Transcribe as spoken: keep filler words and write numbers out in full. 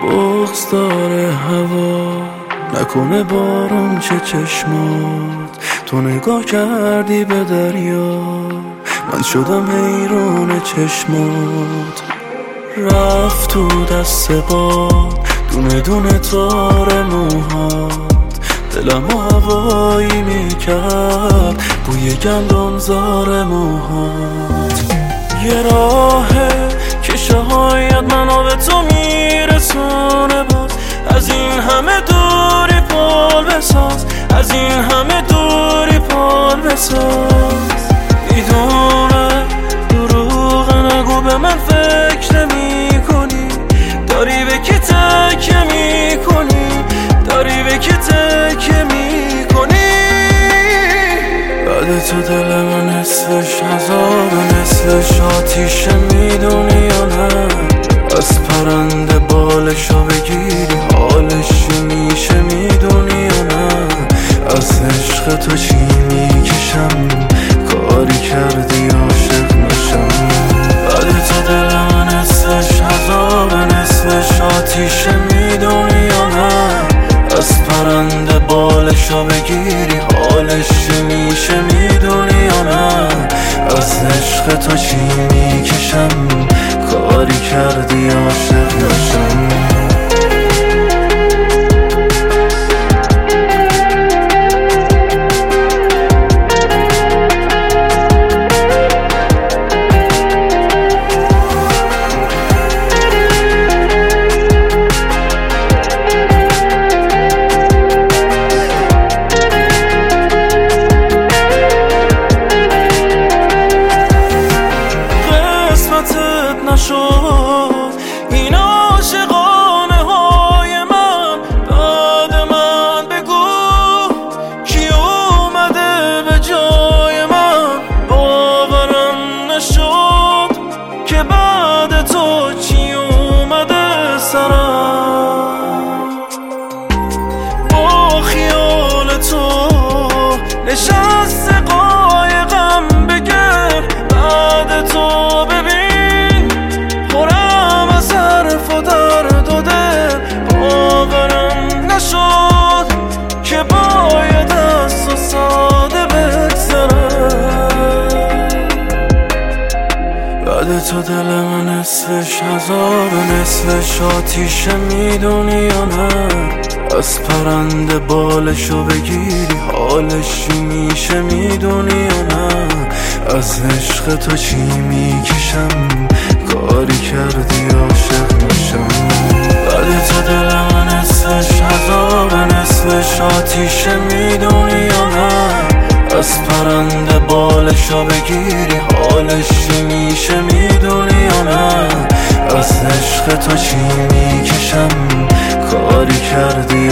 بغض داره هوا، نکنه بارون چه چشمات. تو نگاه کردی به دریا، من شدم حیران چشمات. رفت تو دست باد دونه دونه تار موهات، دلمو هوایی میکرد بوی گندمزار موهات. یه راهه که شاید منو به تو میرسونه، باز از این همه دوری پال بساز، از این همه دوری پال بساز. میدونه دروغ نگو به من فکر نمی کنی، داری به کی تکیه میکنی، داری به کی تکیه میکنی. بعد تو دل من نصفش عذاب نصفش آتیشه، میدونی یا نه؟ از پرنده بالشو بگیری حالش میشه، میدونی یا نه؟ از عشق تو چی میکشم، کاری کردی عاشق نشم. بعد تو دل من نصفش عذاب نصفش آتیشه، میدونی یا نه؟ از پرنده بالشو بگیری حالش میشه، میدونی یا نه؟ از عشق تو چی میکشم، کاری کردی عاشق نشم. نشد این عاشقانه های من، بعد من بگو کی اومده به جای من. باورم نشد که بعد تو چی اومده سرم. با خیال تو نشست قایقم بگر، بعد تو ببین که باید از تو ساده بگذرم. بعد تو دل من نصفش عذاب نصفش آتیشه، میدونی یا نه؟ از پرنده بالشو بگیری حالش میشه، میدونی یا نه؟ از عشق تو چی میکشم، کاری کردی عاشق نشم. بعد تو دل من نصفش عذاب نصفش آتیشه، میدونی یا نه؟ از پرنده بالشو بگیری حالش میشه، میدونی یا نه؟ از عشق تو چی میکشم، کاری کردی